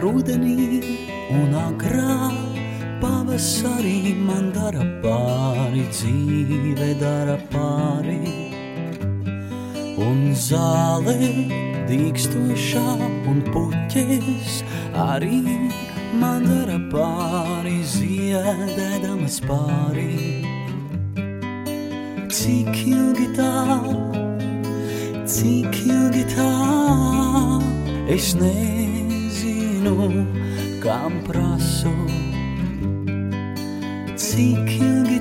rudenī un agrā pavasarī man dara pāri, dzīve dara pāri. Un zāle dīkstošā un puķes arī man dara pāri, ziedēdamas pāri. Cik ilgi tā, es nezinu, kam prasu. Cik ilgi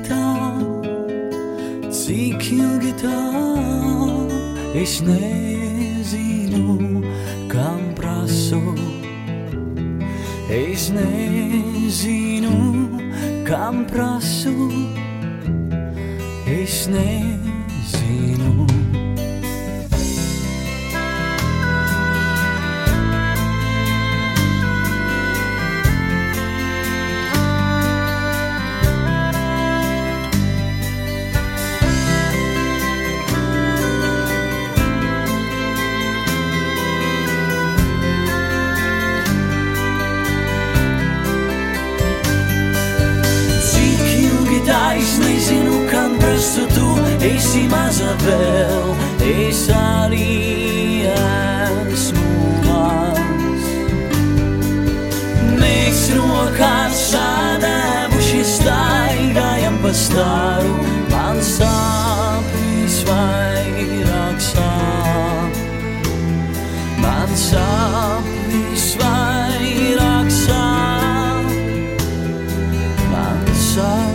tā, es nezinu, kam prasu. Es nezinu, kam prasu. Es nezinu. Es nezinu, kam prasu tu, esi maza vēl, es arī esmu maz. Mēs rokās sadēvuši staigājam pa stāru, man sāp visvairāk sāp. Man sāp visvairāk sāp. Man sāp.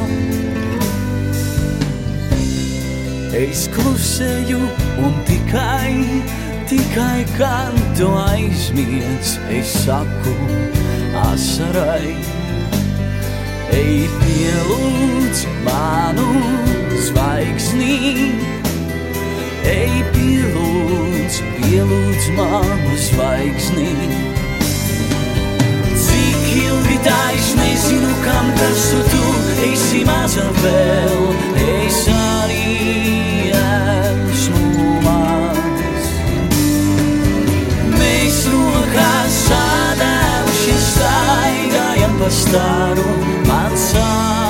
Es klusēju un tikai kad tu aizmiedz, es saku asarai. Ej pielūdz manu zvaigznī, ej pielūdz manu zvaigznī. Cik ilgi tā es nezinu, kam prasu tu, esi maza vēl, es arī esmu maz. Mēs rokās sadēvuši staigājam pa stāru, man sāp